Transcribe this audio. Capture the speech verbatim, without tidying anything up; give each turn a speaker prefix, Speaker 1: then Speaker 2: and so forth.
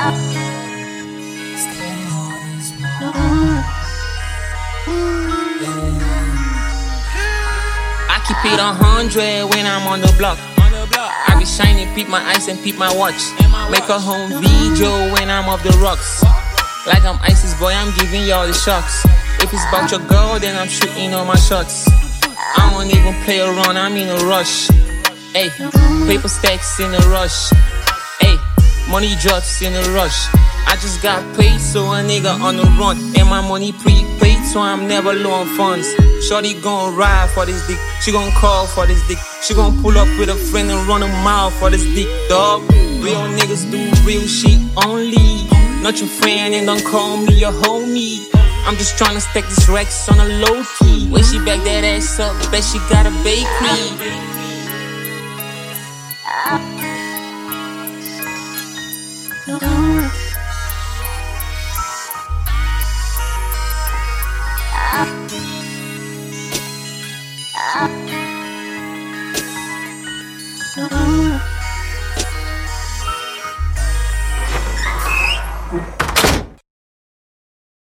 Speaker 1: I keep it a hundred when I'm on the block. I be shining, peep my ice and peep my watch. Make a home video when I'm off the rocks. Like I'm ISIS, boy, I'm giving y'all the shocks. If it's about your girl, then I'm shooting all my shots. I don't even play around, I'm in a rush. Ayy, paper stacks in a rush. Ayy, money drops in a rush. I just got paid, so a nigga on the run. And my money prepaid, so I'm never low on funds. Shorty gon' ride for this dick, she gon' call for this dick. She gon' pull up with a friend and run a mile for this dick, dog. Real niggas do real shit only. Not your friend and don't call me your homie. I'm just tryna stack this Rex on a low key. When she back that ass up, bet she got a bakery.
Speaker 2: Don't